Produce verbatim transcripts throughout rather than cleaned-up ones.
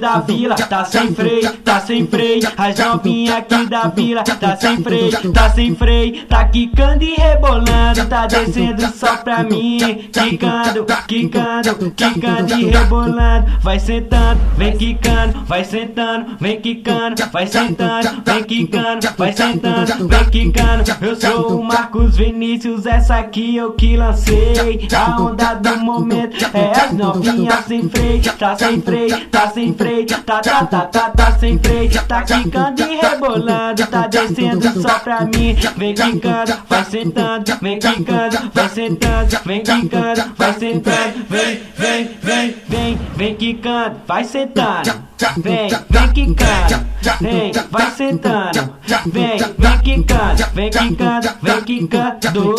da vila, tá sem freio, tá sem freio. As novinha aqui da vila, tá sem freio, tá sem freio. Tá quicando e rebolando, tá descendo só pra mim. Quicando, quicando, quicando e rebolando. Vai sentando, vem quicando, vai sentando, vem quicando, vai sentando, vem quicando, vai sentando, vem quicando. Eu sou o Marcos Vinícius, essa aqui eu que lancei. A onda do momento é as novinhas sem freio, tá sem freio, tá sem freio, tá tá tá tá tá sem freio, tá quicando e rebolando, tá descendo só pra mim. Vem quicando, vai sentando, vem quicando, vai sentando, vem quicando, vai sentando, vem, vem, vem, vem, vem quicando, vai sentando, vem, vem quicando, vem, vai sentando, vem, vem quicando, vem quicando, vem quicando.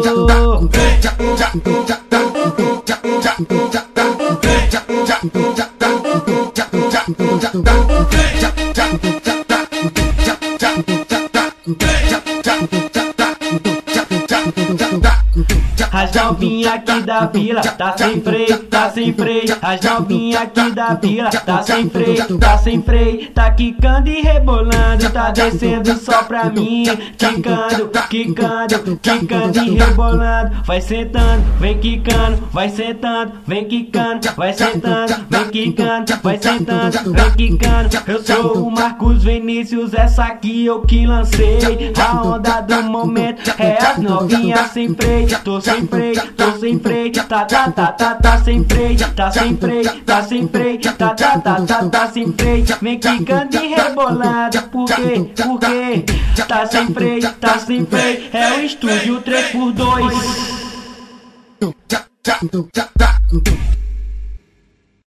As novinha aqui da vila, tá sem freio, tá sem freio. As novinha aqui da vila, tá sem freio, tá sem freio. Tá quicando e rebolando, tá descendo só pra mim. Quicando, quicando, quicando e rebolando. Vai sentando, vem quicando, vai sentando, vem quicando, vai sentando, vem quicando, vai sentando, vem quicando. Eu sou o Marcos Vinícius, essa aqui eu que lancei. A onda do momento é as novinhas sem freio. Tô sem freio, tô sem freio, tá tá tá tá tá sem freio, tá sem freio, tá sem freio, tá tá tá tá tá sem freio. Vem quicando e rebolando, por quê? Por quê? Tá sem freio, tá sem freio, é o estúdio três por dois.